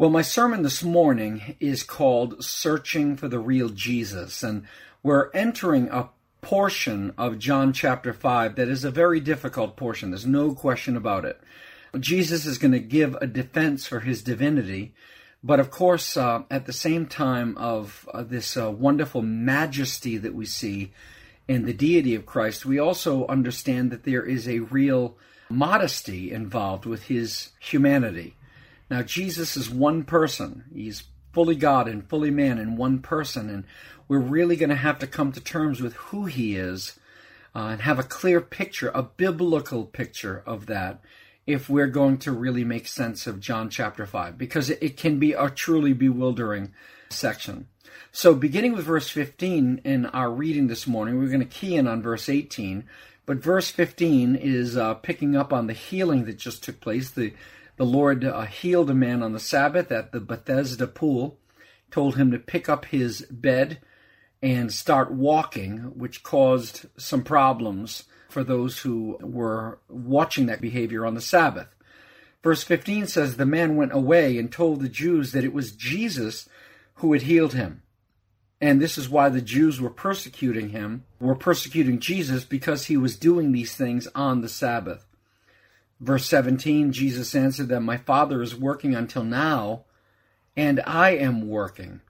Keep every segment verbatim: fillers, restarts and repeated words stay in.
Well, my sermon this morning is called Searching for the Real Jesus, and we're entering a portion of John chapter five that is a very difficult portion. There's no question about it. Jesus is going to give a defense for his divinity, but of course, uh, at the same time of uh, this uh, wonderful majesty that we see in the deity of Christ, we also understand that there is a real modesty involved with his humanity. Now, Jesus is one person. He's fully God and fully man in one person, and we're really going to have to come to terms with who he is uh, and have a clear picture, a biblical picture of that, if we're going to really make sense of John chapter five, because it, it can be a truly bewildering section. So beginning with verse fifteen in our reading this morning, we're going to key in on verse eighteen, but verse fifteen is uh, picking up on the healing that just took place. The The Lord uh, healed a man on the Sabbath at the Bethesda pool, told him to pick up his bed and start walking, which caused some problems for those who were watching that behavior on the Sabbath. Verse fifteen says, the man went away and told the Jews that it was Jesus who had healed him. And this is why the Jews were persecuting him, were persecuting Jesus, because he was doing these things on the Sabbath. Verse seventeen, Jesus answered them, my Father is working until now, and I am working.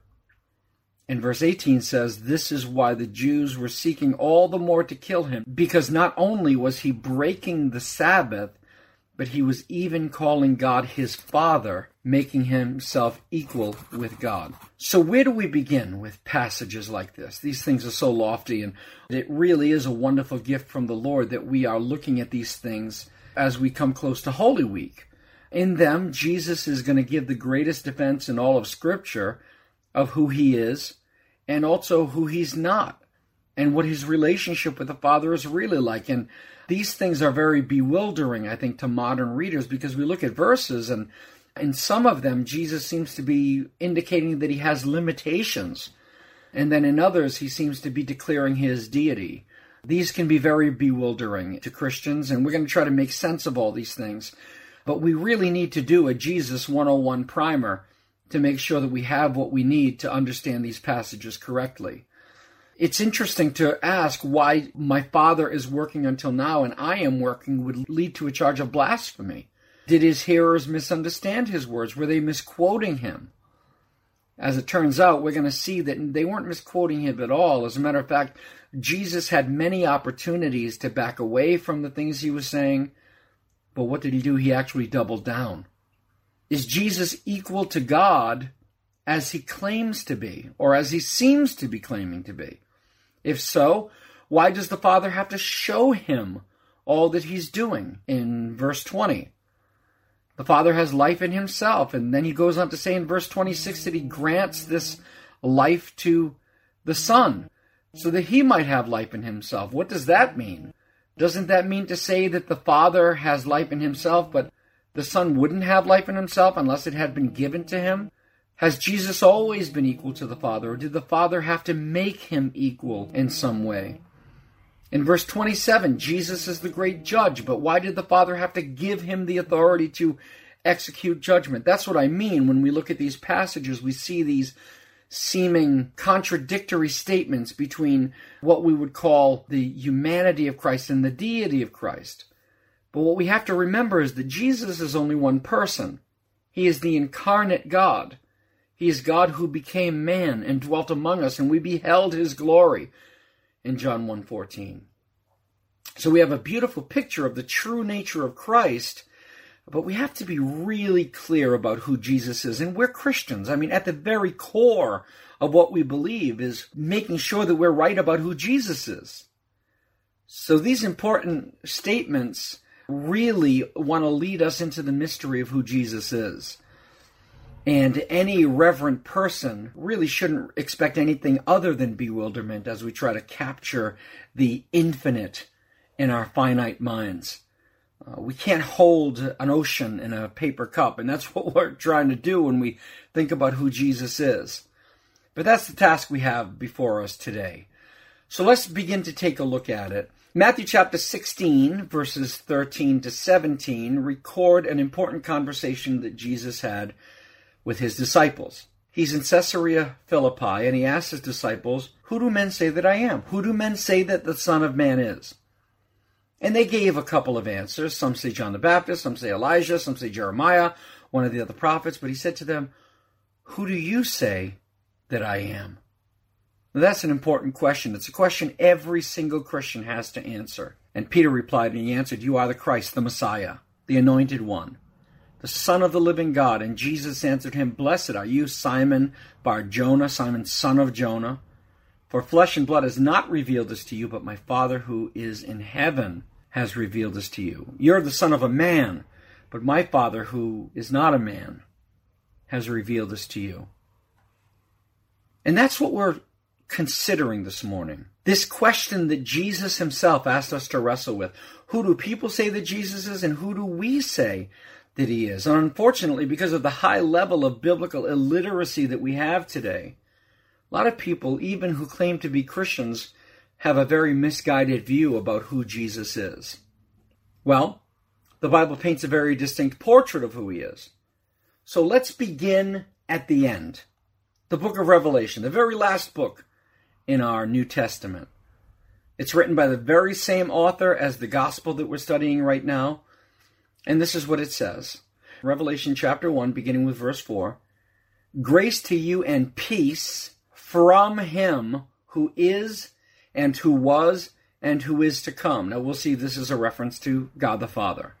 And verse eighteen says, this is why the Jews were seeking all the more to kill him, because not only was he breaking the Sabbath, but he was even calling God his Father, making himself equal with God. So where do we begin with passages like this? These things are so lofty, and it really is a wonderful gift from the Lord that we are looking at these things as we come close to Holy Week. In them, Jesus is going to give the greatest defense in all of Scripture of who he is and also who he's not and what his relationship with the Father is really like. And these things are very bewildering, I think, to modern readers, because we look at verses and in some of them, Jesus seems to be indicating that he has limitations. And then in others, he seems to be declaring his deity. These can be very bewildering to Christians, and we're going to try to make sense of all these things. But we really need to do a Jesus one oh one primer to make sure that we have what we need to understand these passages correctly. It's interesting to ask why my Father is working until now and I am working would lead to a charge of blasphemy. Did his hearers misunderstand his words? Were they misquoting him? As it turns out, we're going to see that they weren't misquoting him at all. As a matter of fact, Jesus had many opportunities to back away from the things he was saying, but what did he do? He actually doubled down. Is Jesus equal to God as he claims to be, or as he seems to be claiming to be? If so, why does the Father have to show him all that he's doing in verse twenty? The Father has life in himself, and then he goes on to say in verse twenty-six that he grants this life to the Son, so that he might have life in himself. What does that mean? Doesn't that mean to say that the Father has life in himself, but the Son wouldn't have life in himself unless it had been given to him? Has Jesus always been equal to the Father, or did the Father have to make him equal in some way? In verse twenty-seven, Jesus is the great judge, but why did the Father have to give him the authority to execute judgment? That's what I mean when we look at these passages. We see these seeming contradictory statements between what we would call the humanity of Christ and the deity of Christ. But what we have to remember is that Jesus is only one person. He is the incarnate God. He is God who became man and dwelt among us, and we beheld his glory in John one fourteen. So we have a beautiful picture of the true nature of Christ, but we have to be really clear about who Jesus is. And we're Christians. I mean, at the very core of what we believe is making sure that we're right about who Jesus is. So these important statements really want to lead us into the mystery of who Jesus is. And any reverent person really shouldn't expect anything other than bewilderment as we try to capture the infinite in our finite minds. Uh, we can't hold an ocean in a paper cup, and that's what we're trying to do when we think about who Jesus is. But that's the task we have before us today. So let's begin to take a look at it. Matthew chapter sixteen, verses thirteen to seventeen, record an important conversation that Jesus had with his disciples. He's in Caesarea Philippi, and he asks his disciples, "Who do men say that I am? Who do men say that the Son of Man is?" And they gave a couple of answers. Some say John the Baptist, some say Elijah, some say Jeremiah, one of the other prophets. But he said to them, "Who do you say that I am?" Now, that's an important question. It's a question every single Christian has to answer. And Peter replied, and he answered, "You are the Christ, the Messiah, the Anointed One, the Son of the living God." And Jesus answered him, "Blessed are you, Simon Bar-Jonah, Simon, son of Jonah. For flesh and blood has not revealed this to you, but my Father who is in heaven has revealed this to you. You're the son of a man, but my Father who is not a man has revealed this to you." And that's what we're considering this morning. This question that Jesus himself asked us to wrestle with. Who do people say that Jesus is, and who do we say that he is? And unfortunately, because of the high level of biblical illiteracy that we have today, a lot of people, even who claim to be Christians, have a very misguided view about who Jesus is. Well, the Bible paints a very distinct portrait of who he is. So let's begin at the end. The book of Revelation, the very last book in our New Testament. It's written by the very same author as the gospel that we're studying right now. And this is what it says. Revelation chapter one, beginning with verse four. "Grace to you and peace from him who is, and who was, and who is to come." Now we'll see this is a reference to God the Father.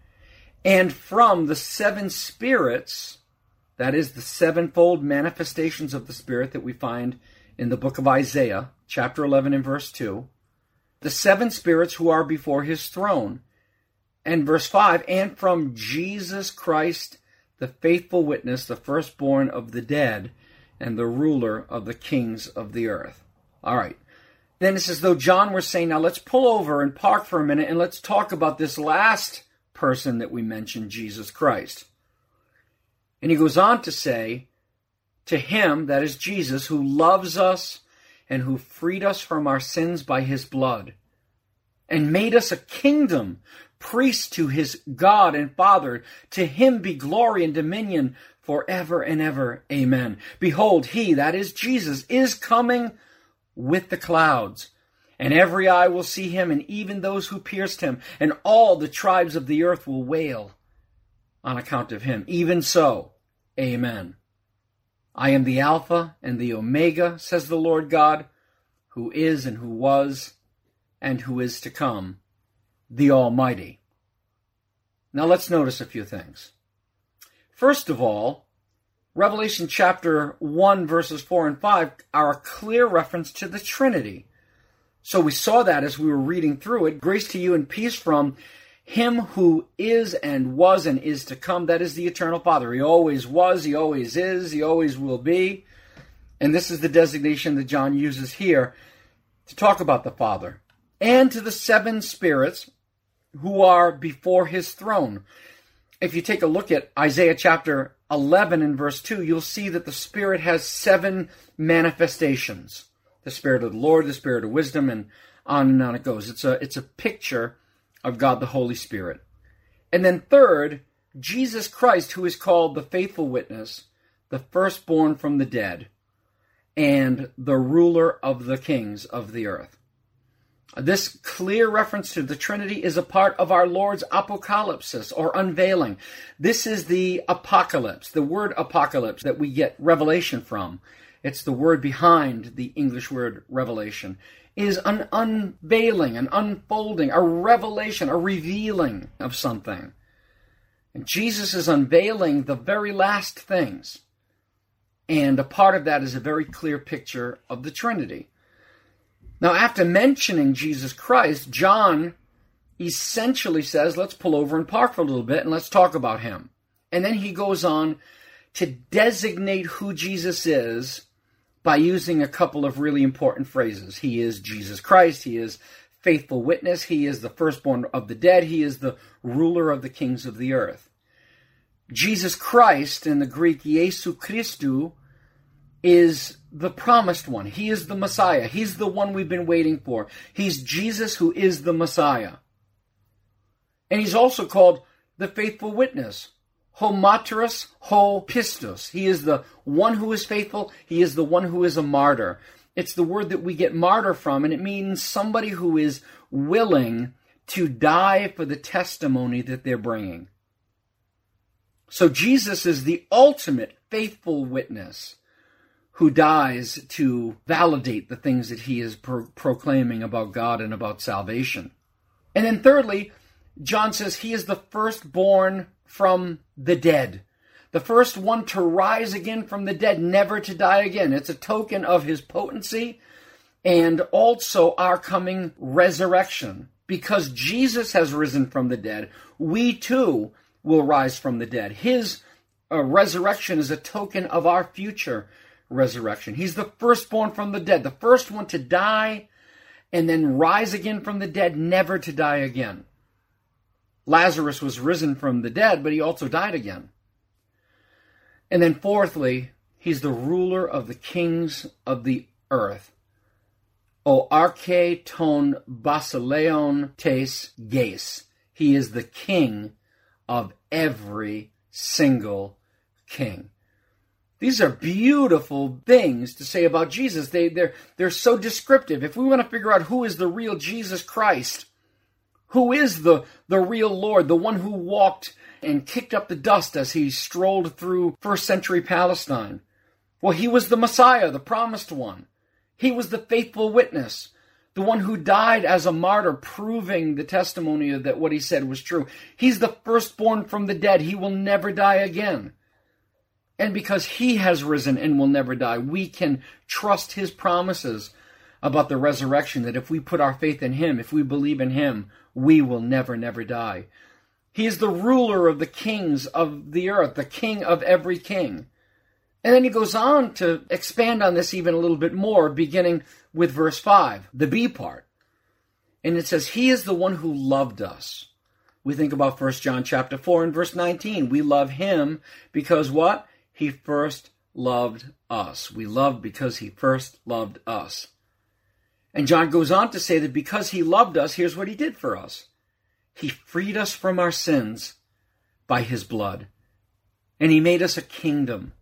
"And from the seven spirits," that is the sevenfold manifestations of the Spirit that we find in the book of Isaiah, chapter eleven and verse two, "the seven spirits who are before his throne." And verse five, "And from Jesus Christ, the faithful witness, the firstborn of the dead, and the ruler of the kings of the earth." All right. Then it's as though John were saying, now let's pull over and park for a minute and let's talk about this last person that we mentioned, Jesus Christ. And he goes on to say, "To him," that is Jesus, "who loves us and who freed us from our sins by his blood, and made us a kingdom, priests to his God and Father. To him be glory and dominion forever and ever. Amen. Behold, he," that is Jesus, "is coming with the clouds, and every eye will see him, and even those who pierced him, and all the tribes of the earth will wail on account of him. Even so, amen. I am the Alpha and the Omega, says the Lord God, who is and who was and who is to come, the Almighty." Now let's notice a few things. First of all, Revelation chapter one, verses four and five are a clear reference to the Trinity. So we saw that as we were reading through it. "Grace to you and peace from him who is and was and is to come." That is the eternal Father. He always was, he always is, he always will be. And this is the designation that John uses here to talk about the Father. "And to the seven spirits who are before his throne." If you take a look at Isaiah chapter eleven and verse two, you'll see that the Spirit has seven manifestations. The Spirit of the Lord, the Spirit of wisdom, and on and on it goes. It's a, it's a picture of God the Holy Spirit. And then third, Jesus Christ, who is called the faithful witness, the firstborn from the dead, and the ruler of the kings of the earth. This clear reference to the Trinity is a part of our Lord's apocalypsis, or unveiling. This is the apocalypse, the word apocalypse that we get revelation from. It's the word behind the English word revelation. Is an unveiling, an unfolding, a revelation, a revealing of something. And Jesus is unveiling the very last things. And a part of that is a very clear picture of the Trinity. Now, after mentioning Jesus Christ, John essentially says, let's pull over and park for a little bit and let's talk about him. And then he goes on to designate who Jesus is by using a couple of really important phrases. He is Jesus Christ. He is faithful witness. He is the firstborn of the dead. He is the ruler of the kings of the earth. Jesus Christ, in the Greek, Iesu Christou, is the promised one. He is the Messiah. He's the one we've been waiting for. He's Jesus who is the Messiah. And he's also called the faithful witness, ho martyros, ho pistos. He is the one who is faithful. He is the one who is a martyr. It's the word that we get martyr from, and it means somebody who is willing to die for the testimony that they're bringing. So Jesus is the ultimate faithful witness who dies to validate the things that he is pro- proclaiming about God and about salvation. And then thirdly, John says he is the firstborn from the dead. The first one to rise again from the dead, never to die again. It's a token of his potency and also our coming resurrection. Because Jesus has risen from the dead, we too will rise from the dead. His uh, resurrection is a token of our future resurrection. He's the firstborn from the dead, the first one to die and then rise again from the dead, never to die again. Lazarus was risen from the dead, but he also died again. And then fourthly, he's the ruler of the kings of the earth. O arche ton basileon tes geis. He is the king of every single king. These are beautiful things to say about Jesus. They, they're, they're so descriptive. If we want to figure out who is the real Jesus Christ, who is the, the real Lord, the one who walked and kicked up the dust as he strolled through first century Palestine, well, he was the Messiah, the promised one. He was the faithful witness, the one who died as a martyr, proving the testimony that what he said was true. He's the firstborn from the dead. He will never die again. And because he has risen and will never die, we can trust his promises about the resurrection, that if we put our faith in him, if we believe in him, we will never, never die. He is the ruler of the kings of the earth, the king of every king. And then he goes on to expand on this even a little bit more, beginning with verse five, the B part. And it says, he is the one who loved us. We think about First John chapter four and verse nineteen. We love him because what? He first loved us. We love because he first loved us. And John goes on to say that because he loved us, here's what he did for us. He freed us from our sins by his blood. And he made us a kingdom.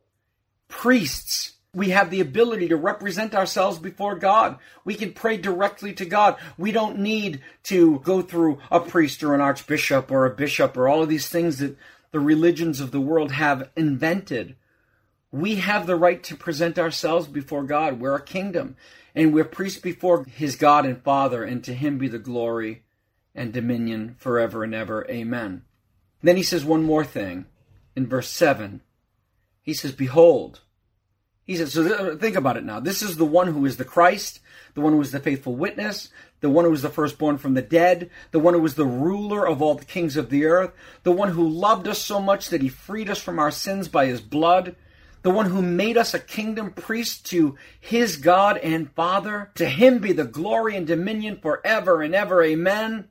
Priests. We have the ability to represent ourselves before God. We can pray directly to God. We don't need to go through a priest or an archbishop or a bishop or all of these things that the religions of the world have invented. We have the right to present ourselves before God. We're a kingdom, and we're priests before his God and Father, and to him be the glory and dominion forever and ever. Amen. Then he says one more thing in verse seven. He says, behold. He says, so think about it now. This is the one who is the Christ, the one who is the faithful witness, the one who is the firstborn from the dead, the one who is the ruler of all the kings of the earth, the one who loved us so much that he freed us from our sins by his blood, the one who made us a kingdom priest to his God and Father. To him be the glory and dominion forever and ever. Amen.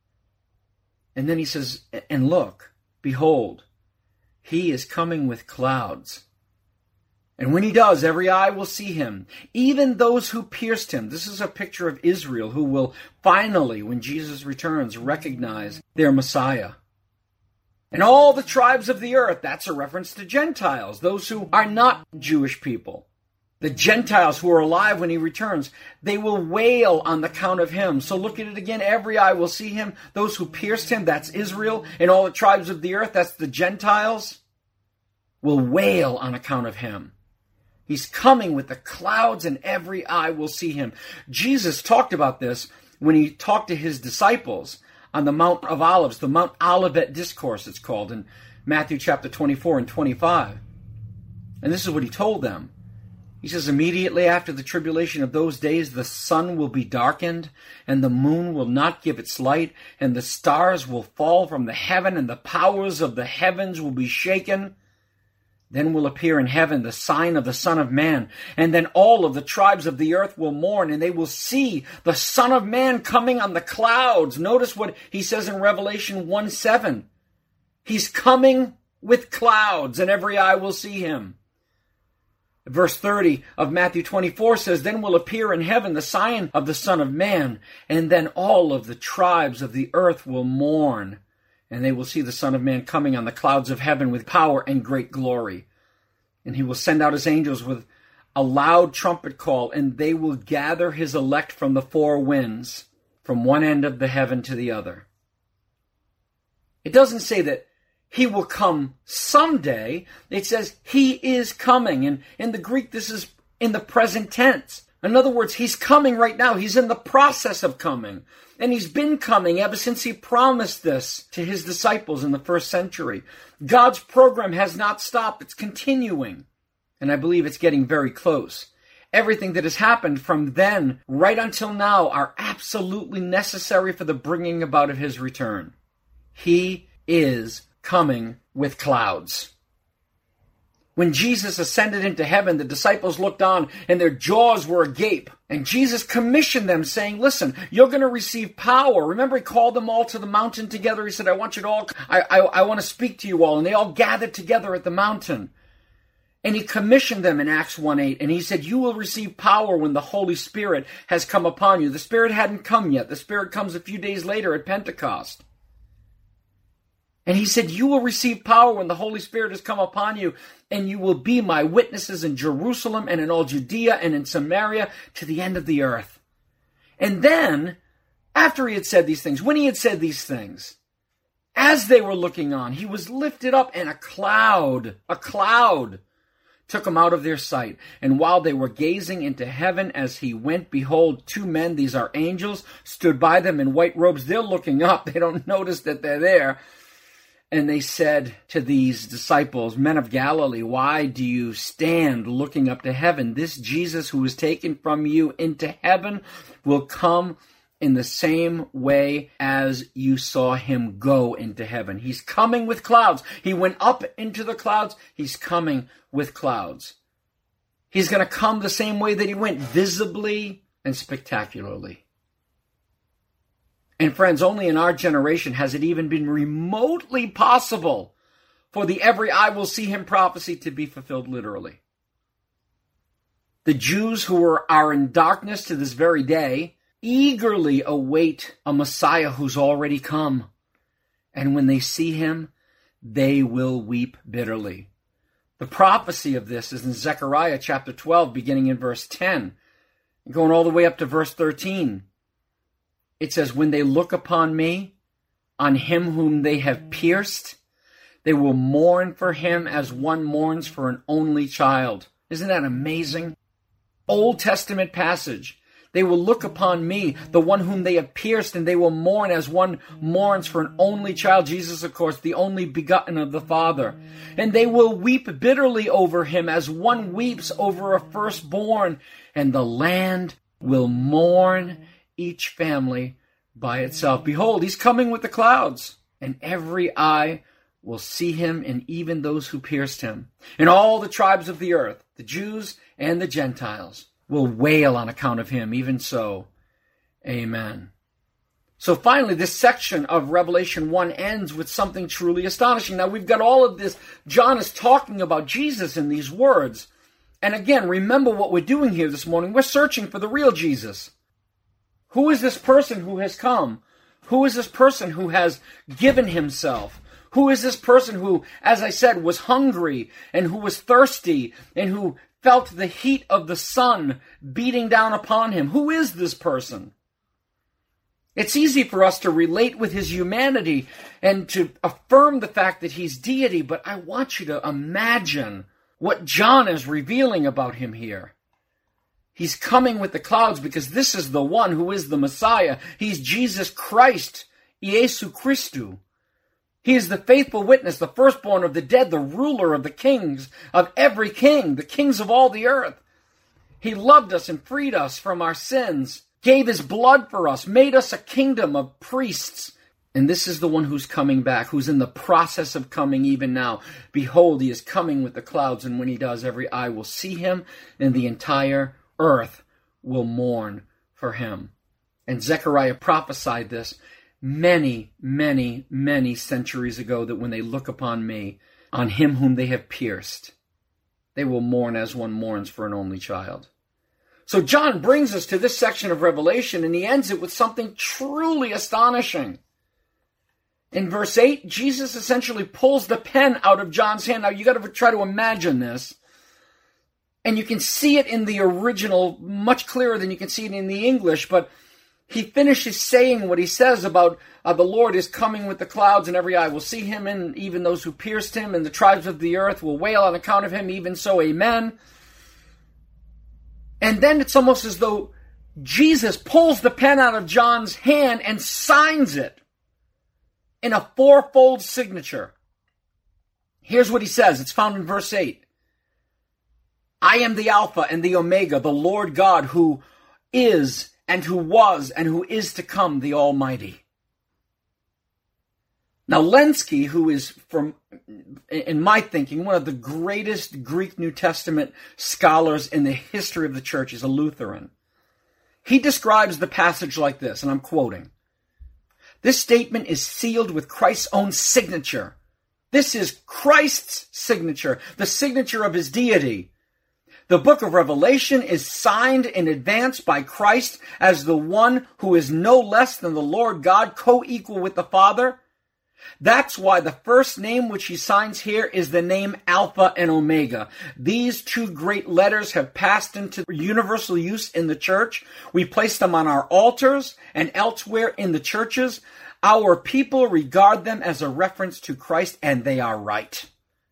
And then he says, and look, behold, he is coming with clouds. And when he does, every eye will see him, even those who pierced him. This is a picture of Israel, who will finally, when Jesus returns, recognize their Messiah. And all the tribes of the earth, that's a reference to Gentiles, those who are not Jewish people. The Gentiles who are alive when he returns, they will wail on the count of him. So look at it again. Every eye will see him. Those who pierced him, that's Israel. And all the tribes of the earth, that's the Gentiles, will wail on account of him. He's coming with the clouds, and every eye will see him. Jesus talked about this when he talked to his disciples on the Mount of Olives, the Mount Olivet Discourse it's called, in Matthew chapter twenty-four and twenty-five. And this is what he told them. He says, immediately after the tribulation of those days, the sun will be darkened, and the moon will not give its light, and the stars will fall from the heaven, and the powers of the heavens will be shaken. Then will appear in heaven the sign of the Son of Man, and then all of the tribes of the earth will mourn, and they will see the Son of Man coming on the clouds. Notice what he says in Revelation one seven. He's coming with clouds, and every eye will see him. Verse thirty of Matthew twenty-four says, then will appear in heaven the sign of the Son of Man, and then all of the tribes of the earth will mourn, And they will see the Son of Man coming on the clouds of heaven with power and great glory. And he will send out his angels with a loud trumpet call, and they will gather his elect from the four winds, from one end of the heaven to the other. It doesn't say that he will come someday. It says he is coming. And in the Greek, this is in the present tense. In other words, he's coming right now. He's in the process of coming. And he's been coming ever since he promised this to his disciples in the first century. God's program has not stopped. It's continuing. And I believe it's getting very close. Everything that has happened from then right until now are absolutely necessary for the bringing about of his return. He is coming with clouds. When Jesus ascended into heaven, the disciples looked on and their jaws were agape. And Jesus commissioned them saying, listen, you're going to receive power. Remember, he called them all to the mountain together. He said, I want you to all, I, I, I want to speak to you all. And they all gathered together at the mountain. And he commissioned them in Acts one eight. And he said, you will receive power when the Holy Spirit has come upon you. The Spirit hadn't come yet. The Spirit comes a few days later at Pentecost. And he said, you will receive power when the Holy Spirit has come upon you, and you will be my witnesses in Jerusalem and in all Judea and in Samaria to the end of the earth. And then, after he had said these things, when he had said these things, as they were looking on, he was lifted up, and a cloud, a cloud, took him out of their sight. And while they were gazing into heaven as he went, behold, two men, these are angels, stood by them in white robes. They're looking up. They don't notice that they're there. And they said to these disciples, men of Galilee, why do you stand looking up to heaven? This Jesus who was taken from you into heaven will come in the same way as you saw him go into heaven. He's coming with clouds. He went up into the clouds. He's coming with clouds. He's going to come the same way that he went, visibly and spectacularly. And friends, only in our generation has it even been remotely possible for the every eye will see him prophecy to be fulfilled literally. The Jews who are, are in darkness to this very day eagerly await a Messiah who's already come. And when they see him, they will weep bitterly. The prophecy of this is in Zechariah chapter twelve, beginning in verse ten, and going all the way up to verse thirteen. It says, when they look upon me, on him whom they have pierced, they will mourn for him as one mourns for an only child. Isn't that amazing? Old Testament passage. They will look upon me, the one whom they have pierced, and they will mourn as one mourns for an only child. Jesus, of course, the only begotten of the Father. And they will weep bitterly over him as one weeps over a firstborn. And the land will mourn each family by itself. Behold, he's coming with the clouds, and every eye will see him, and even those who pierced him. And all the tribes of the earth, the Jews and the Gentiles, will wail on account of him. Even so, amen. So finally, this section of Revelation one ends with something truly astonishing. Now, we've got all of this. John is talking about Jesus in these words. And again, remember what we're doing here this morning. We're searching for the real Jesus. Who is this person who has come? Who is this person who has given himself? Who is this person who, as I said, was hungry and who was thirsty and who felt the heat of the sun beating down upon him? Who is this person? It's easy for us to relate with his humanity and to affirm the fact that he's deity, but I want you to imagine what John is revealing about him here. He's coming with the clouds because this is the one who is the Messiah. He's Jesus Christ, Iesu Christu. He is the faithful witness, the firstborn of the dead, the ruler of the kings, of every king, the kings of all the earth. He loved us and freed us from our sins, gave his blood for us, made us a kingdom of priests. And this is the one who's coming back, who's in the process of coming even now. Behold, he is coming with the clouds, and when he does, every eye will see him, and the entire earth will mourn for him. And Zechariah prophesied this many, many, many centuries ago, that when they look upon me, on him whom they have pierced, they will mourn as one mourns for an only child. So John brings us to this section of Revelation, and he ends it with something truly astonishing. In verse eight, Jesus essentially pulls the pen out of John's hand. Now, you got to try to imagine this. And you can see it in the original much clearer than you can see it in the English, but he finishes saying what he says about uh, the Lord is coming with the clouds, and every eye will see him, and even those who pierced him, and the tribes of the earth will wail on account of him, even so, amen. And then it's almost as though Jesus pulls the pen out of John's hand and signs it in a fourfold signature. Here's what he says. It's found in verse eight. I am the Alpha and the Omega, the Lord God, who is and who was and who is to come, the Almighty. Now, Lenski, who is, from, in my thinking, one of the greatest Greek New Testament scholars in the history of the church, is a Lutheran. He describes the passage like this, and I'm quoting. This statement is sealed with Christ's own signature. This is Christ's signature, the signature of his deity. The book of Revelation is signed in advance by Christ as the one who is no less than the Lord God, co-equal with the Father. That's why the first name which he signs here is the name Alpha and Omega. These two great letters have passed into universal use in the church. We place them on our altars and elsewhere in the churches. Our people regard them as a reference to Christ, and they are right.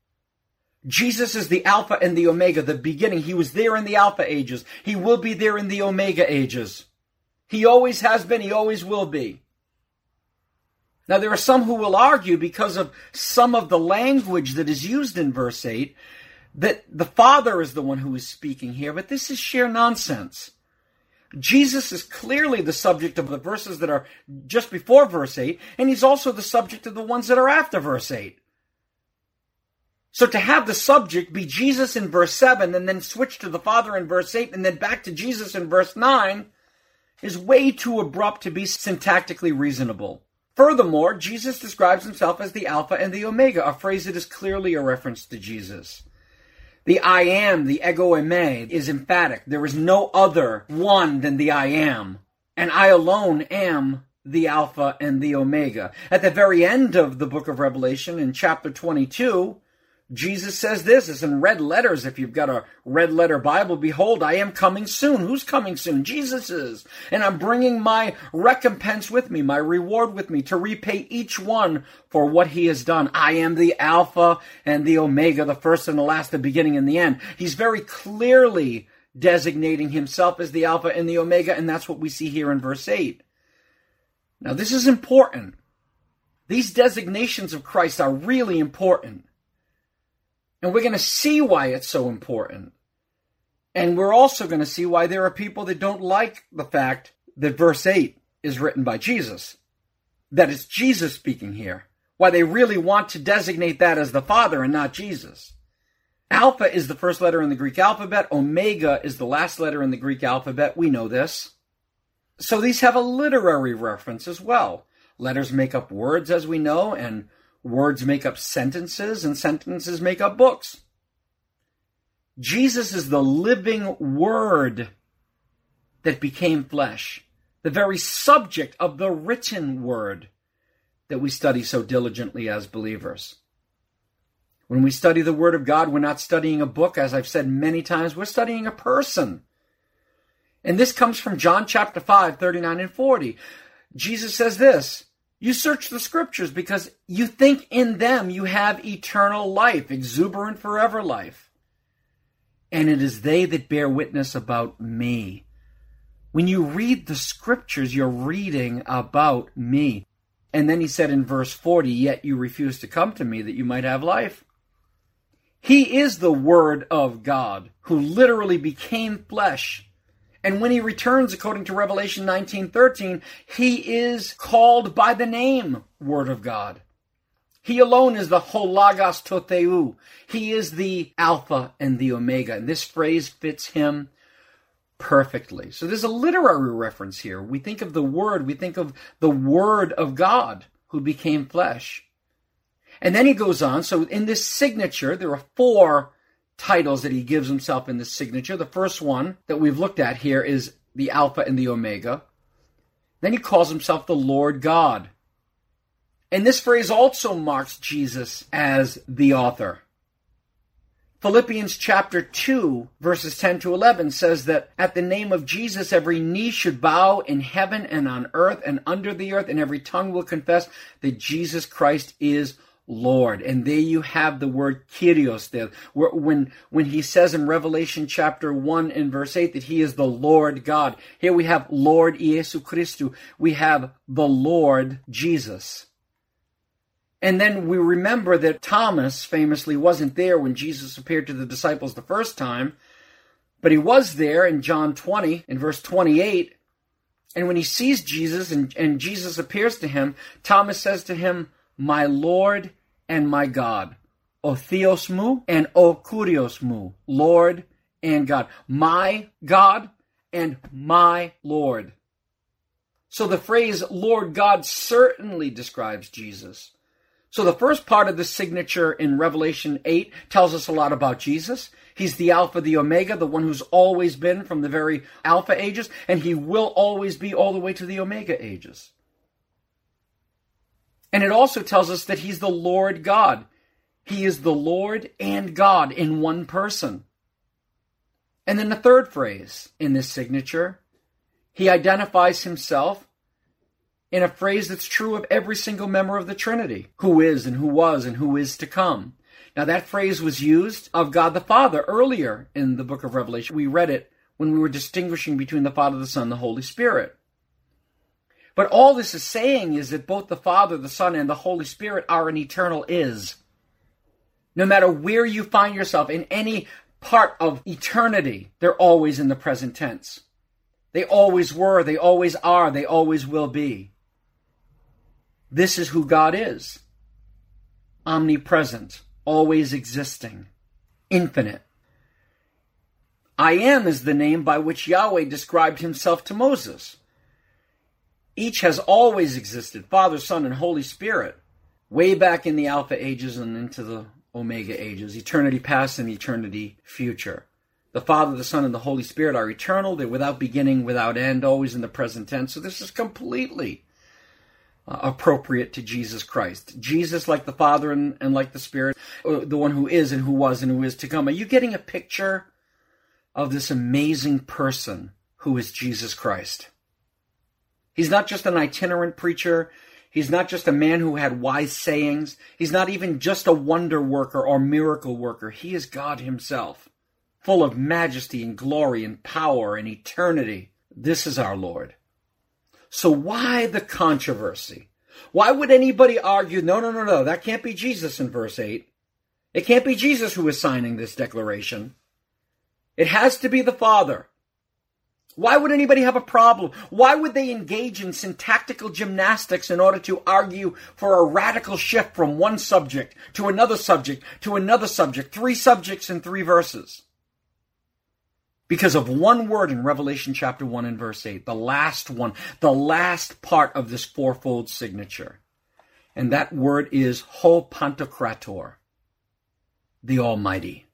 Jesus is the Alpha and the Omega, the beginning. He was there in the Alpha ages. He will be there in the Omega ages. He always has been. He always will be. Now, there are some who will argue, because of some of the language that is used in verse eight, that the Father is the one who is speaking here, but this is sheer nonsense. Jesus is clearly the subject of the verses that are just before verse eight, and he's also the subject of the ones that are after verse eight. So to have the subject be Jesus in verse seven and then switch to the Father in verse eight and then back to Jesus in verse nine is way too abrupt to be syntactically reasonable. Furthermore, Jesus describes himself as the Alpha and the Omega, a phrase that is clearly a reference to Jesus. The I am, the ego eimi, is emphatic. There is no other one than the I am. And I alone am the Alpha and the Omega. At the very end of the book of Revelation, in chapter twenty-two, Jesus says this. It's in red letters. If you've got a red letter Bible, behold, I am coming soon. Who's coming soon? Jesus is. And I'm bringing my recompense with me, my reward with me, to repay each one for what he has done. I am the Alpha and the Omega, the first and the last, the beginning and the end. He's very clearly designating himself as the Alpha and the Omega, and that's what we see here in verse eight. Now, this is important. These designations of Christ are really important. And we're going to see why it's so important. And we're also going to see why there are people that don't like the fact that verse eight is written by Jesus. That it's Jesus speaking here. Why they really want to designate that as the Father and not Jesus. Alpha is the first letter in the Greek alphabet. Omega is the last letter in the Greek alphabet. We know this. So these have a literary reference as well. Letters make up words, as we know, and words make up sentences, and sentences make up books. Jesus is the living Word that became flesh, the very subject of the written Word that we study so diligently as believers. When we study the Word of God, we're not studying a book, as I've said many times, we're studying a person. And this comes from John chapter five, thirty-nine and forty. Jesus says this, you search the scriptures because you think in them you have eternal life, exuberant forever life. And it is they that bear witness about me. When you read the scriptures, you're reading about me. And then he said in verse forty, yet you refuse to come to me that you might have life. He is the Word of God, who literally became flesh. And when he returns, according to Revelation nineteen thirteen, he is called by the name Word of God. He alone is the Holagos Totheu. He is the Alpha and the Omega. And this phrase fits him perfectly. So there's a literary reference here. We think of the Word. We think of the Word of God who became flesh. And then he goes on. So in this signature, there are four titles that he gives himself in this signature. The first one that we've looked at here is the Alpha and the Omega. Then he calls himself the Lord God. And this phrase also marks Jesus as the author. Philippians chapter two, verses ten to eleven says that at the name of Jesus, every knee should bow in heaven and on earth and under the earth, and every tongue will confess that Jesus Christ is Lord. And there you have the word Kyrios there. When, when he says in Revelation chapter one and verse eight that he is the Lord God. Here we have Lord Iesu Christou. We have the Lord Jesus. And then we remember that Thomas famously wasn't there when Jesus appeared to the disciples the first time, but he was there in John twenty, in verse twenty-eight. And when he sees Jesus and, and Jesus appears to him, Thomas says to him, my Lord and my God. O Theos mu and O Kurios mu. Lord and God. My God and my Lord. So the phrase Lord God certainly describes Jesus. So the first part of the signature in Revelation eight tells us a lot about Jesus. He's the Alpha, the Omega, the one who's always been from the very Alpha ages, and he will always be all the way to the Omega ages. And it also tells us that he's the Lord God. He is the Lord and God in one person. And then the third phrase in this signature, he identifies himself in a phrase that's true of every single member of the Trinity, who is and who was and who is to come. Now that phrase was used of God the Father earlier in the book of Revelation. We read it when we were distinguishing between the Father, the Son, and the Holy Spirit. But all this is saying is that both the Father, the Son, and the Holy Spirit are an eternal is. No matter where you find yourself in any part of eternity, they're always in the present tense. They always were, they always are, they always will be. This is who God is. Omnipresent, always existing, infinite. I am is the name by which Yahweh described himself to Moses. Each has always existed, Father, Son, and Holy Spirit, way back in the Alpha ages and into the Omega ages, eternity past and eternity future. The Father, the Son, and the Holy Spirit are eternal. They're without beginning, without end, always in the present tense. So this is completely uh, appropriate to Jesus Christ. Jesus, like the Father and, and like the Spirit, the one who is and who was and who is to come. Are you getting a picture of this amazing person who is Jesus Christ? He's not just an itinerant preacher. He's not just a man who had wise sayings. He's not even just a wonder worker or miracle worker. He is God himself, full of majesty and glory and power and eternity. This is our Lord. So why the controversy? Why would anybody argue, no, no, no, no, that can't be Jesus in verse eight. It can't be Jesus who is signing this declaration. It has to be the Father. Why would anybody have a problem? Why would they engage in syntactical gymnastics in order to argue for a radical shift from one subject to another subject to another subject, three subjects in three verses? Because of one word in Revelation chapter one and verse eight, the last one, the last part of this fourfold signature. And that word is Ho Pantocrator, the Almighty.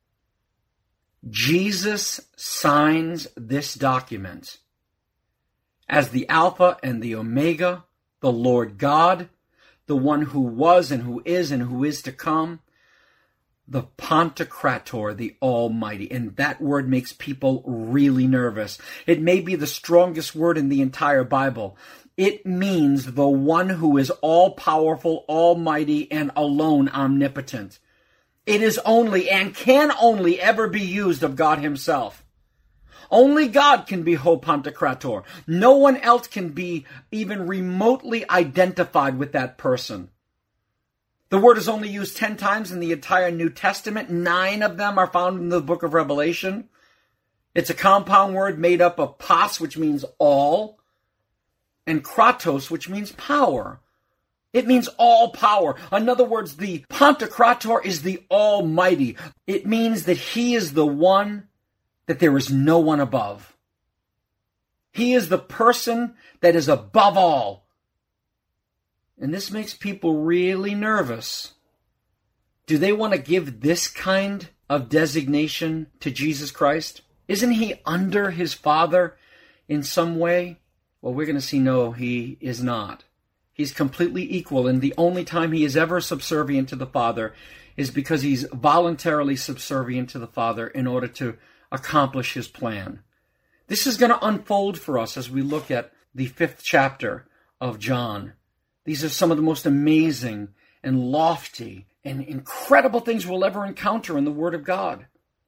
Jesus signs this document as the Alpha and the Omega, the Lord God, the one who was and who is and who is to come, the Pantocrator, the Almighty. And that word makes people really nervous. It may be the strongest word in the entire Bible. It means the one who is all-powerful, almighty, and alone omnipotent. It is only and can only ever be used of God himself. Only God can be Ho Pantocrator. No one else can be even remotely identified with that person. The word is only used ten times in the entire New Testament. Nine of them are found in the book of Revelation. It's a compound word made up of pas, which means all, and kratos, which means power. It means all power. In other words, the Pantocrator is the Almighty. It means that he is the one that there is no one above. He is the person that is above all. And this makes people really nervous. Do they want to give this kind of designation to Jesus Christ? Isn't he under his Father in some way? Well, we're going to see no, he is not. He's completely equal, and the only time he is ever subservient to the Father is because he's voluntarily subservient to the Father in order to accomplish his plan. This is going to unfold for us as we look at the fifth chapter of John. These are some of the most amazing and lofty and incredible things we'll ever encounter in the Word of God.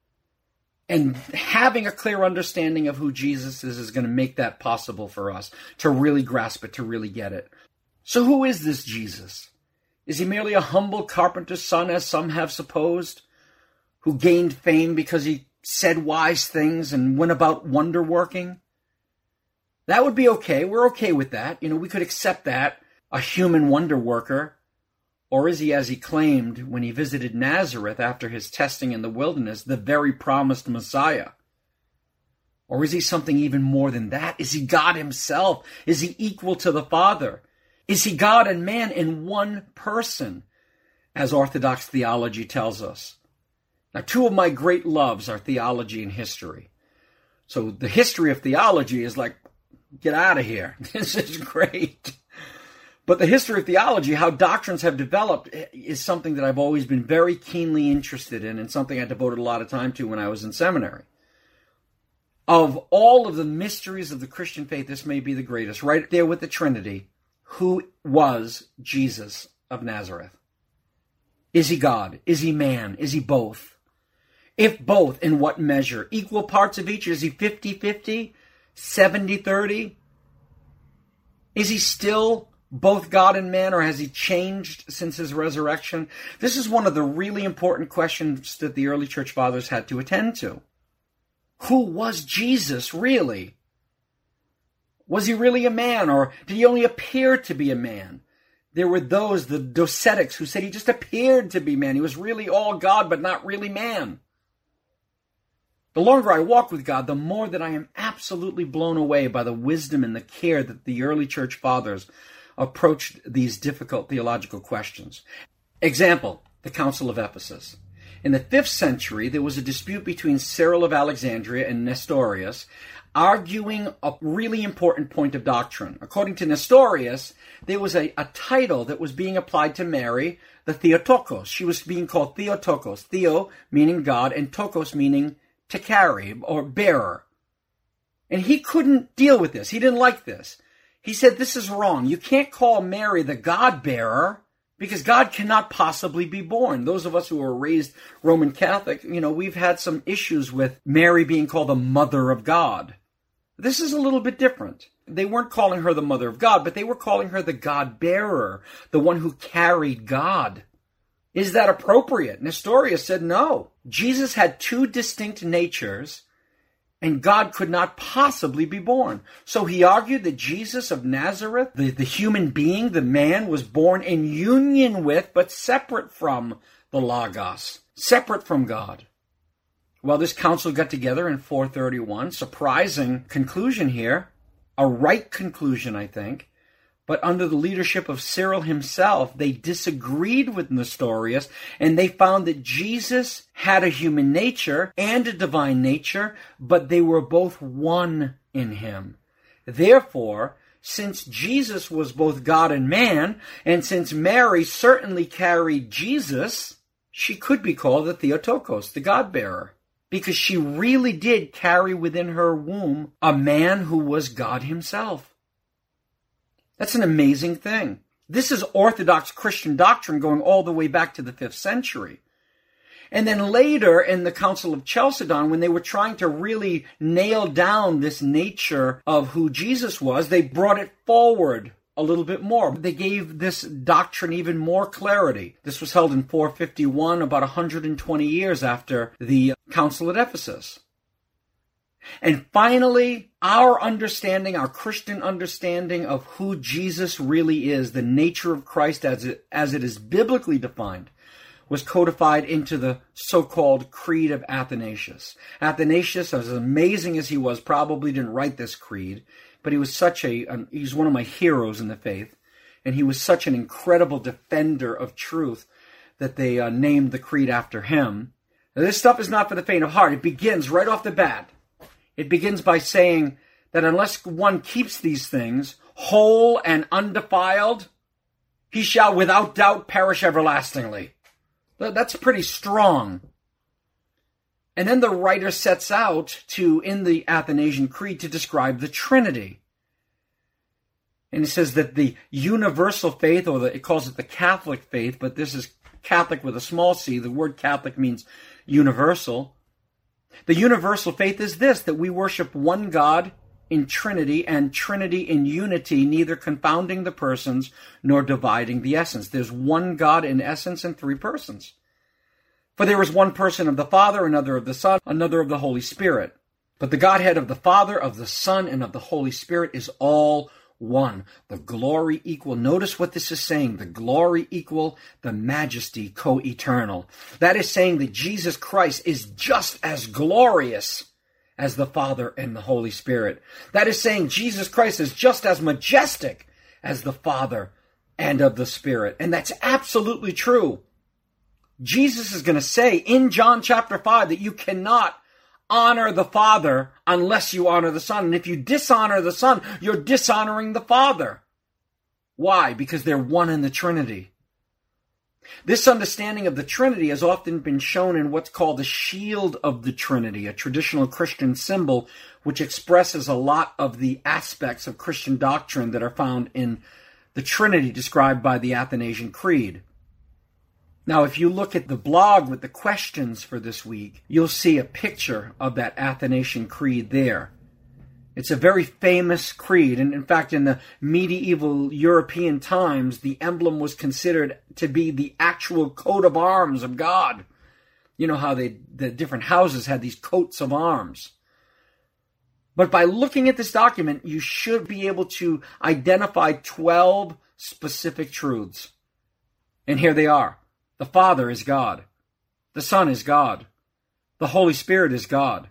And having a clear understanding of who Jesus is is going to make that possible for us, to really grasp it, to really get it. So who is this Jesus? Is he merely a humble carpenter's son, as some have supposed, who gained fame because he said wise things and went about wonder working? That would be okay. We're okay with that. You know, we could accept that, a human wonder worker. Or is he, as he claimed when he visited Nazareth after his testing in the wilderness, the very promised Messiah? Or is he something even more than that? Is he God himself? Is he equal to the Father? Is he God and man in one person, as Orthodox theology tells us? Now, two of my great loves are theology and history. So the history of theology is like, get out of here. This is great. But the history of theology, how doctrines have developed, is something that I've always been very keenly interested in, and something I devoted a lot of time to when I was in seminary. Of all of the mysteries of the Christian faith, this may be the greatest, right there with the Trinity. Who was Jesus of Nazareth? Is he God? Is he man? Is he both? If both, in what measure? Equal parts of each? Is he fifty-fifty? seventy thirty? Is he still both God and man, or has he changed since his resurrection? This is one of the really important questions that the early church fathers had to attend to. Who was Jesus really? Was he really a man, or did he only appear to be a man? There were those, the Docetics, who said he just appeared to be man. He was really all God, but not really man. The longer I walk with God, the more that I am absolutely blown away by the wisdom and the care that the early church fathers approached these difficult theological questions. Example, the Council of Ephesus. In the fifth century, there was a dispute between Cyril of Alexandria and Nestorius, arguing a really important point of doctrine. According to Nestorius, there was a, a title that was being applied to Mary, the Theotokos. She was being called Theotokos. Theo meaning God, and Tokos meaning to carry or bearer. And he couldn't deal with this. He didn't like this. He said, this is wrong. You can't call Mary the God-bearer because God cannot possibly be born. Those of us who were raised Roman Catholic, you know, we've had some issues with Mary being called the Mother of God. This is a little bit different. They weren't calling her the Mother of God, but they were calling her the God-bearer, the one who carried God. Is that appropriate? Nestorius said no. Jesus had two distinct natures, and God could not possibly be born. So he argued that Jesus of Nazareth, the, the human being, the man, was born in union with, but separate from the Logos, separate from God. Well, this council got together in four thirty-one. Surprising conclusion here. A right conclusion, I think. But under the leadership of Cyril himself, they disagreed with Nestorius, and they found that Jesus had a human nature and a divine nature, but they were both one in him. Therefore, since Jesus was both God and man, and since Mary certainly carried Jesus, she could be called the Theotokos, the God-bearer, because she really did carry within her womb a man who was God himself. That's an amazing thing. This is Orthodox Christian doctrine going all the way back to the fifth century. And then later in the Council of Chalcedon, when they were trying to really nail down this nature of who Jesus was, they brought it forward a little bit more. They gave this doctrine even more clarity. This was held in four fifty-one, about one hundred twenty years after the Council at Ephesus. And finally, our understanding, our Christian understanding of who Jesus really is, the nature of Christ as it, as it is biblically defined, was codified into the so-called Creed of Athanasius. Athanasius, as amazing as he was, probably didn't write this creed, but he was such a, um, he's one of my heroes in the faith, and he was such an incredible defender of truth that they uh, named the creed after him. Now, this stuff is not for the faint of heart. It begins right off the bat. It begins by saying that unless one keeps these things whole and undefiled, he shall without doubt perish everlastingly. That's pretty strong. And then the writer sets out to, in the Athanasian Creed, to describe the Trinity. And he says that the universal faith, or the, it calls it the Catholic faith, but this is Catholic with a small c. The word Catholic means universal. The universal faith is this, that we worship one God in Trinity, and Trinity in unity, neither confounding the persons nor dividing the essence. There's one God in essence and three persons. For there is one person of the Father, another of the Son, another of the Holy Spirit. But the Godhead of the Father, of the Son, and of the Holy Spirit is all one. The glory equal. Notice what this is saying. The glory equal, the majesty co-eternal. That is saying that Jesus Christ is just as glorious as the Father and the Holy Spirit. That is saying Jesus Christ is just as majestic as the Father and of the Spirit. And that's absolutely true. Jesus is going to say in John chapter five that you cannot honor the Father unless you honor the Son. And if you dishonor the Son, you're dishonoring the Father. Why? Because they're one in the Trinity. This understanding of the Trinity has often been shown in what's called the shield of the Trinity, a traditional Christian symbol which expresses a lot of the aspects of Christian doctrine that are found in the Trinity described by the Athanasian Creed. Now, if you look at the blog with the questions for this week, you'll see a picture of that Athanasian Creed there. It's a very famous creed, and in fact, in the medieval European times, the emblem was considered to be the actual coat of arms of God. You know how they, the different houses had these coats of arms. But by looking at this document, you should be able to identify twelve specific truths. And here they are. The Father is God. The Son is God. The Holy Spirit is God.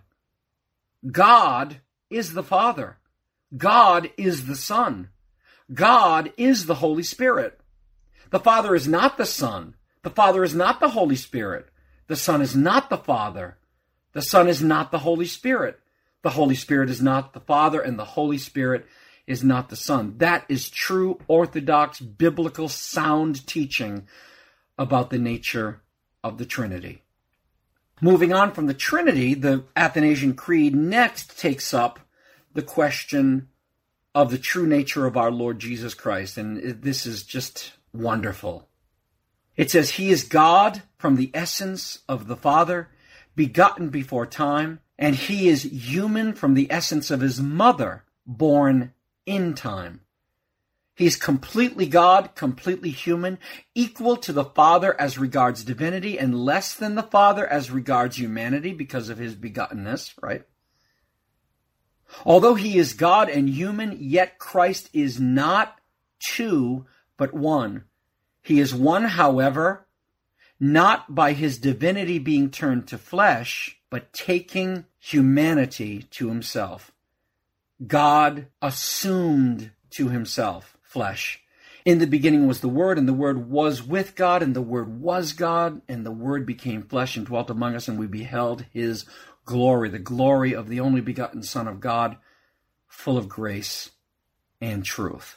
God is the Father. God is the Son. God is the Holy Spirit. The Father is not the Son. The Father is not the Holy Spirit. The Son is not the Father. The Son is not the Holy Spirit. The Holy Spirit is not the Father, and the Holy Spirit is not the Son. That is true, orthodox, biblical, sound teaching about the nature of the Trinity. Moving on from the Trinity, the Athanasian Creed next takes up the question of the true nature of our Lord Jesus Christ, and this is just wonderful. It says, He is God from the essence of the Father, begotten before time, and He is human from the essence of His mother, born in time. He's completely God, completely human, equal to the Father as regards divinity, and less than the Father as regards humanity because of His begottenness, right? Although He is God and human, yet Christ is not two, but one. He is one, however, not by His divinity being turned to flesh, but taking humanity to Himself. God assumed to Himself flesh. In the beginning was the Word, and the Word was with God, and the Word was God, and the Word became flesh and dwelt among us, and we beheld His glory, the glory of the only begotten Son of God, full of grace and truth.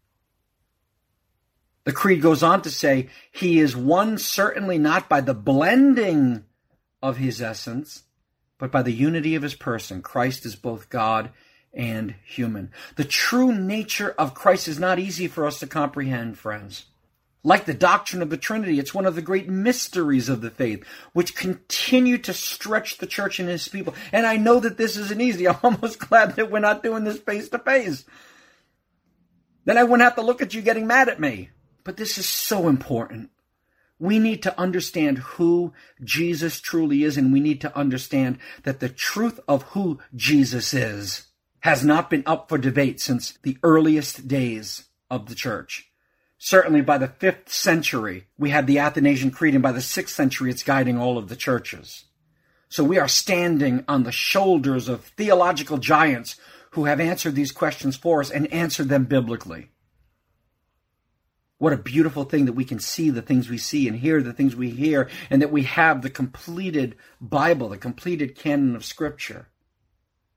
The Creed goes on to say, He is one certainly not by the blending of His essence, but by the unity of His person. Christ is both God and human. The true nature of Christ is not easy for us to comprehend, friends. Like the doctrine of the Trinity, it's one of the great mysteries of the faith, which continue to stretch the church and His people. And I know that this isn't easy. I'm almost glad that we're not doing this face to face. Then I wouldn't have to look at you getting mad at me. But this is so important. We need to understand who Jesus truly is, and we need to understand that the truth of who Jesus is has not been up for debate since the earliest days of the church. Certainly by the fifth century, we had the Athanasian Creed, and by the sixth century, it's guiding all of the churches. So we are standing on the shoulders of theological giants who have answered these questions for us and answered them biblically. What a beautiful thing that we can see the things we see and hear the things we hear, and that we have the completed Bible, the completed canon of Scripture.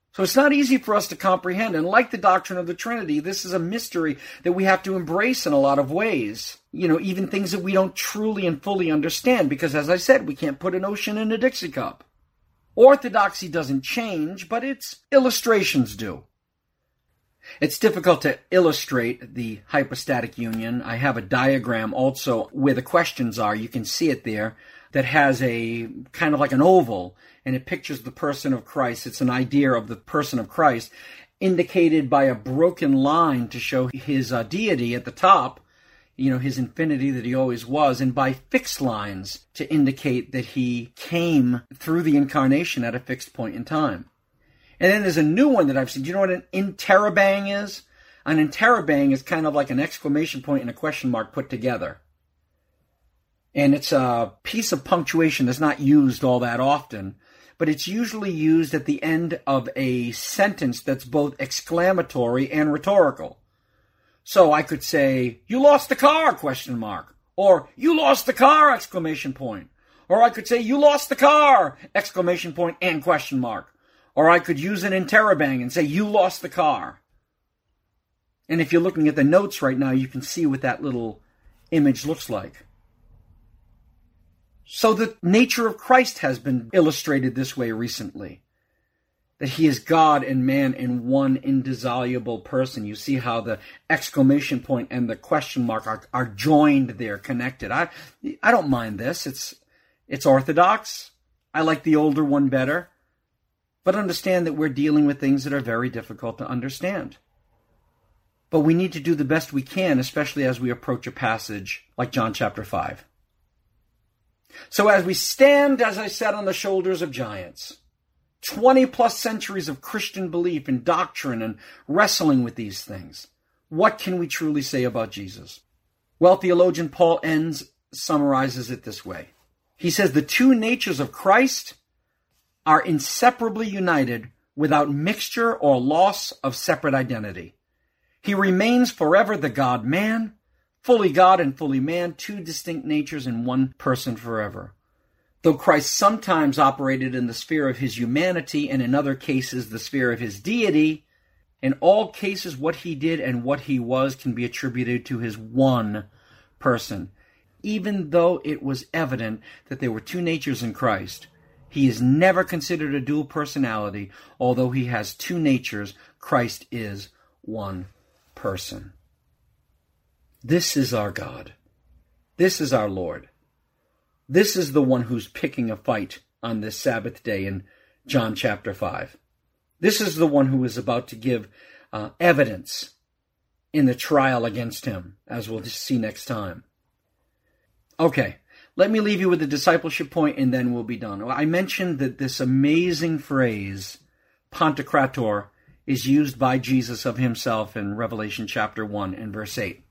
So it's not easy for us to comprehend. And like the doctrine of the Trinity, this is a mystery that we have to embrace in a lot of ways. You know, even things that we don't truly and fully understand, because as I said, we can't put an ocean in a Dixie cup. Orthodoxy doesn't change, but its illustrations do. It's difficult to illustrate the hypostatic union. I have a diagram also where the questions are. You can see it there, that has a kind of like an oval, and it pictures the person of Christ. It's an idea of the person of Christ, indicated by a broken line to show his uh, deity at the top, you know, his infinity that he always was, and by fixed lines to indicate that he came through the incarnation at a fixed point in time. And then there's a new one that I've seen. Do you know what an interrobang is? An interrobang is kind of like an exclamation point and a question mark put together. And it's a piece of punctuation that's not used all that often, but it's usually used at the end of a sentence that's both exclamatory and rhetorical. So I could say, "You lost the car?" question mark. Or, "You lost the car!" exclamation point. Or I could say, "You lost the car!" exclamation point and question mark. Or I could use an interrobang and say, "You lost the car." And if you're looking at the notes right now, you can see what that little image looks like. So the nature of Christ has been illustrated this way recently, that he is God and man in one indissoluble person. You see how the exclamation point and the question mark are, are joined there, connected. I I don't mind this. It's it's orthodox. I like the older one better. But understand that we're dealing with things that are very difficult to understand. But we need to do the best we can, especially as we approach a passage like John chapter five. So as we stand, as I said, on the shoulders of giants, twenty plus centuries of Christian belief and doctrine and wrestling with these things, what can we truly say about Jesus? Well, theologian Paul Enns summarizes it this way. He says the two natures of Christ are inseparably united without mixture or loss of separate identity. He remains forever the God-man, fully God and fully man, two distinct natures in one person forever. Though Christ sometimes operated in the sphere of his humanity and in other cases the sphere of his deity, in all cases what he did and what he was can be attributed to his one person. Even though it was evident that there were two natures in Christ, he is never considered a dual personality. Although he has two natures, Christ is one person. This is our God. This is our Lord. This is the one who's picking a fight on this Sabbath day in John chapter five. This is the one who is about to give uh, evidence in the trial against him, as we'll see next time. Okay, let me leave you with the discipleship point and then we'll be done. I mentioned that this amazing phrase, Pantocrator, is used by Jesus of himself in Revelation chapter one and verse eight.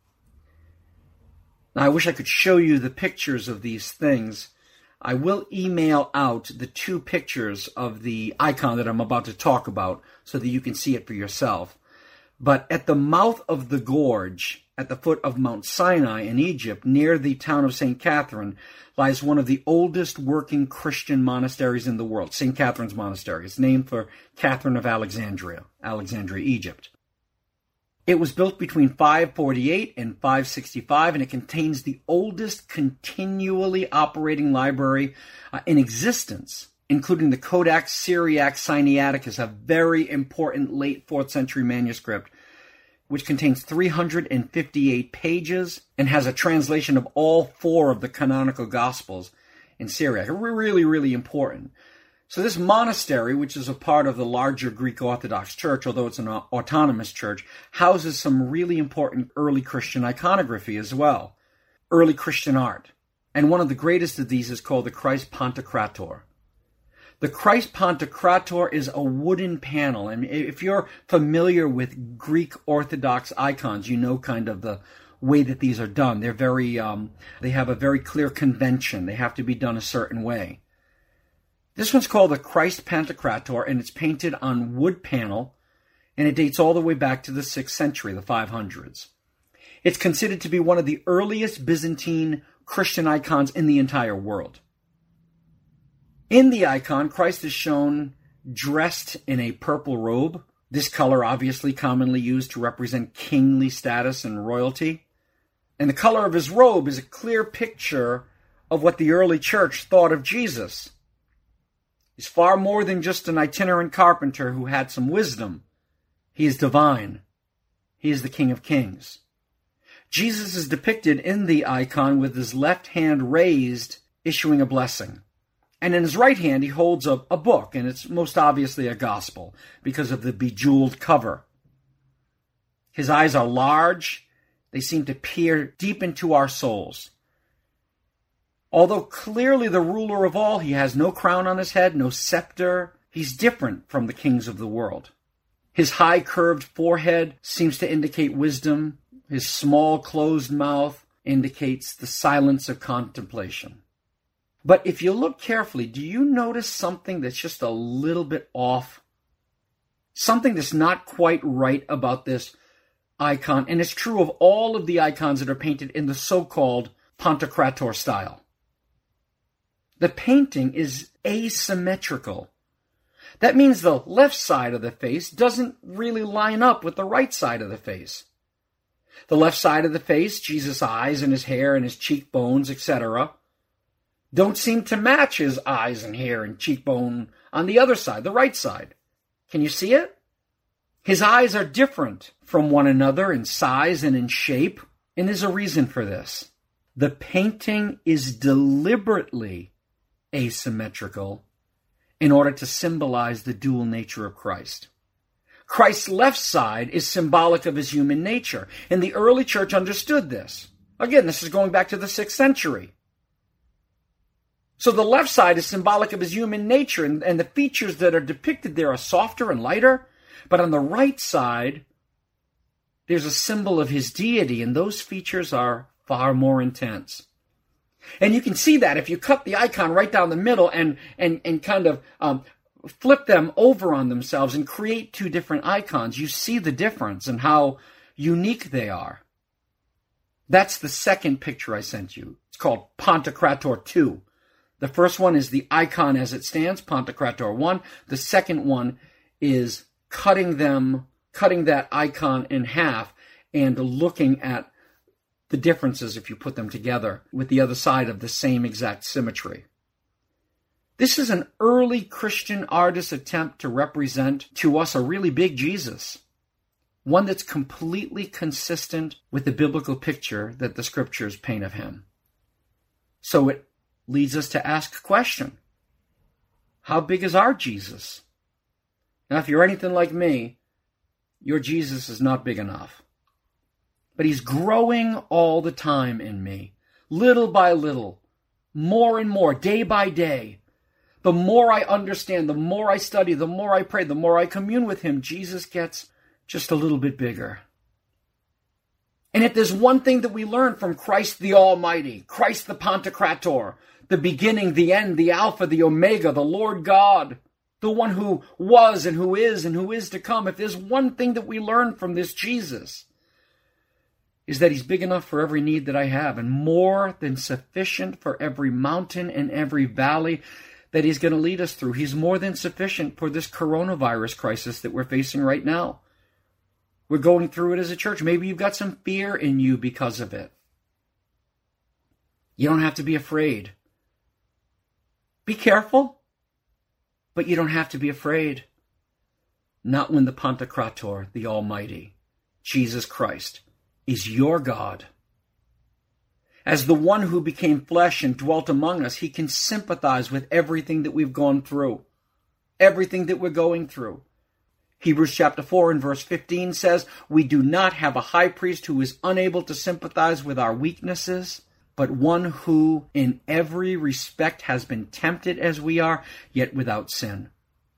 Now, I wish I could show you the pictures of these things. I will email out the two pictures of the icon that I'm about to talk about so that you can see it for yourself. But at the mouth of the gorge, at the foot of Mount Sinai in Egypt, near the town of Saint Catherine, lies one of the oldest working Christian monasteries in the world, Saint Catherine's Monastery. It's named for Catherine of Alexandria, Alexandria, Egypt. It was built between five forty-eight and five sixty-five, and it contains the oldest continually operating library uh, in existence, including the Codex Syriac Sinaiticus, a very important late fourth century manuscript, which contains three hundred fifty-eight pages and has a translation of all four of the canonical Gospels in Syriac. Really, really important. So this monastery, which is a part of the larger Greek Orthodox Church, although it's an autonomous church, houses some really important early Christian iconography as well, early Christian art. And one of the greatest of these is called the Christ Pantocrator. The Christ Pantocrator is a wooden panel, and if you're familiar with Greek Orthodox icons, you know kind of the way that these are done. They're very, um, they have a very clear convention. They have to be done a certain way. This one's called the Christ Pantocrator, and it's painted on wood panel, and it dates all the way back to the sixth century, the five hundreds. It's considered to be one of the earliest Byzantine Christian icons in the entire world. In the icon, Christ is shown dressed in a purple robe. This color obviously commonly used to represent kingly status and royalty. And the color of his robe is a clear picture of what the early church thought of Jesus. He's far more than just an itinerant carpenter who had some wisdom. He is divine. He is the King of Kings. Jesus is depicted in the icon with his left hand raised, issuing a blessing. And in his right hand, he holds a, a book, and it's most obviously a gospel because of the bejeweled cover. His eyes are large. They seem to peer deep into our souls. Although clearly the ruler of all, he has no crown on his head, no scepter. He's different from the kings of the world. His high curved forehead seems to indicate wisdom. His small closed mouth indicates the silence of contemplation. But if you look carefully, do you notice something that's just a little bit off? Something that's not quite right about this icon, and it's true of all of the icons that are painted in the so-called Pantocrator style. The painting is asymmetrical. That means the left side of the face doesn't really line up with the right side of the face. The left side of the face, Jesus' eyes and his hair and his cheekbones, et cetera, don't seem to match his eyes and hair and cheekbone on the other side, the right side. Can you see it? His eyes are different from one another in size and in shape, and there's a reason for this. The painting is deliberately asymmetrical in order to symbolize the dual nature of Christ. Christ's left side is symbolic of his human nature, and the early church understood this. Again, this is going back to the sixth century. So the left side is symbolic of his human nature, and, and the features that are depicted there are softer and lighter. But on the right side, there's a symbol of his deity, and those features are far more intense. And you can see that if you cut the icon right down the middle and, and, and kind of um, flip them over on themselves and create two different icons, you see the difference and how unique they are. That's the second picture I sent you. It's called Pantocrator two. The first one is the icon as it stands, Pantocrator one. The second one is cutting them, cutting that icon in half and looking at the differences if you put them together with the other side of the same exact symmetry. This is an early Christian artist's attempt to represent to us a really big Jesus, one that's completely consistent with the biblical picture that the scriptures paint of him. So it leads us to ask a question. How big is our Jesus? Now, if you're anything like me, your Jesus is not big enough. But he's growing all the time in me, little by little, more and more, day by day. The more I understand, the more I study, the more I pray, the more I commune with him, Jesus gets just a little bit bigger. And if there's one thing that we learn from Christ the Almighty, Christ the Pantocrator, the beginning, the end, the Alpha, the Omega, the Lord God, the one who was and who is and who is to come, if there's one thing that we learn from this Jesus, is that he's big enough for every need that I have and more than sufficient for every mountain and every valley that he's going to lead us through. He's more than sufficient for this coronavirus crisis that we're facing right now. We're going through it as a church. Maybe you've got some fear in you because of it. You don't have to be afraid. Be careful, but you don't have to be afraid. Not when the Pantocrator, the Almighty, Jesus Christ, is your God. As the one who became flesh and dwelt among us, he can sympathize with everything that we've gone through, everything that we're going through. Hebrews chapter four and verse fifteen says, "We do not have a high priest who is unable to sympathize with our weaknesses, but one who in every respect has been tempted as we are, yet without sin."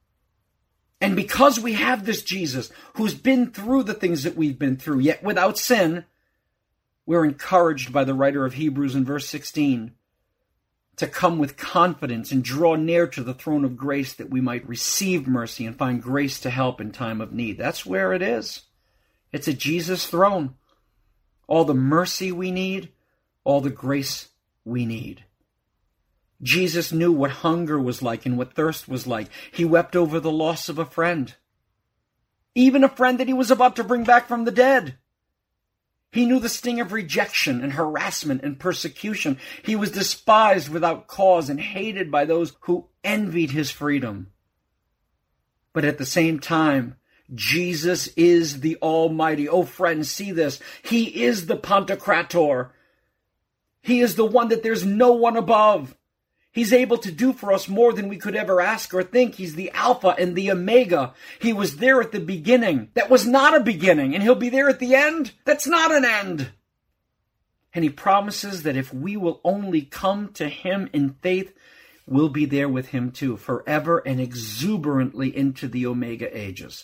And because we have this Jesus who's been through the things that we've been through, yet without sin, we're encouraged by the writer of Hebrews in verse sixteen to come with confidence and draw near to the throne of grace that we might receive mercy and find grace to help in time of need. That's where it is. It's a Jesus throne. All the mercy we need, all the grace we need. Jesus knew what hunger was like and what thirst was like. He wept over the loss of a friend, even a friend that he was about to bring back from the dead. He knew the sting of rejection and harassment and persecution. He was despised without cause and hated by those who envied his freedom. But at the same time, Jesus is the Almighty. Oh, friends, see this. He is the Pantocrator. He is the one that there's no one above. He's able to do for us more than we could ever ask or think. He's the Alpha and the Omega. He was there at the beginning. That was not a beginning. And he'll be there at the end. That's not an end. And he promises that if we will only come to him in faith, we'll be there with him too, forever and exuberantly into the Omega ages.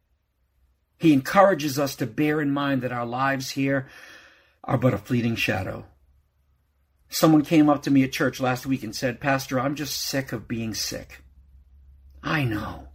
He encourages us to bear in mind that our lives here are but a fleeting shadow. Someone came up to me at church last week and said, "Pastor, I'm just sick of being sick." I know.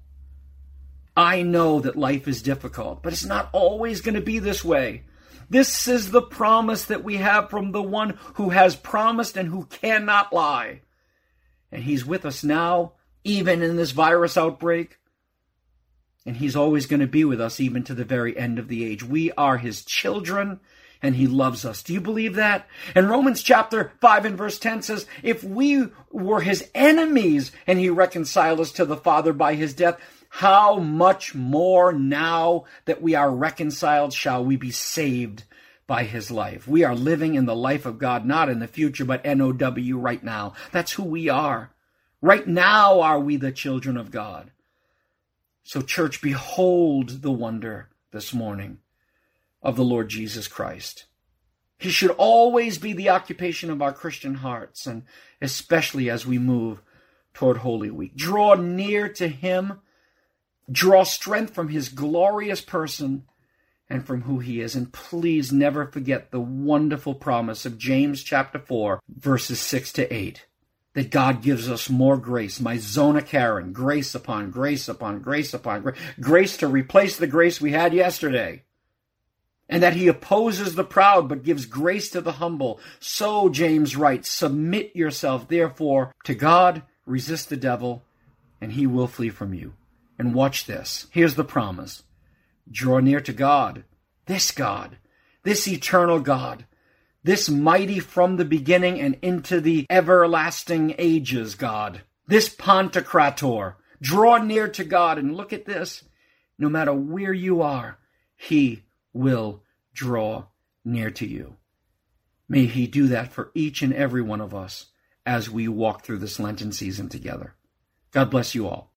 I know that life is difficult, but it's not always going to be this way. This is the promise that we have from the one who has promised and who cannot lie. And he's with us now, even in this virus outbreak. And he's always going to be with us even to the very end of the age. We are his children, and he loves us. Do you believe that? And Romans chapter five and verse ten says, if we were his enemies and he reconciled us to the Father by his death, how much more now that we are reconciled shall we be saved by his life? We are living in the life of God, not in the future, but N O W right now. That's who we are. Right now are we the children of God. So church, behold the wonder this morning of the Lord Jesus Christ. He should always be the occupation of our Christian hearts, and especially as we move toward Holy Week. Draw near to him. Draw strength from his glorious person and from who he is. And please never forget the wonderful promise of James chapter four, verses six to eight. That God gives us more grace, Mizona Karen, grace upon grace upon grace upon grace, grace to replace the grace we had yesterday. And that he opposes the proud, but gives grace to the humble. So, James writes, submit yourself, therefore, to God, resist the devil, and he will flee from you. And watch this. Here's the promise. Draw near to God, this God, this eternal God, this mighty from the beginning and into the everlasting ages God, this Pantocrator. Draw near to God, and look at this. No matter where you are, he will draw near to you. May he do that for each and every one of us as we walk through this Lenten season together. God bless you all.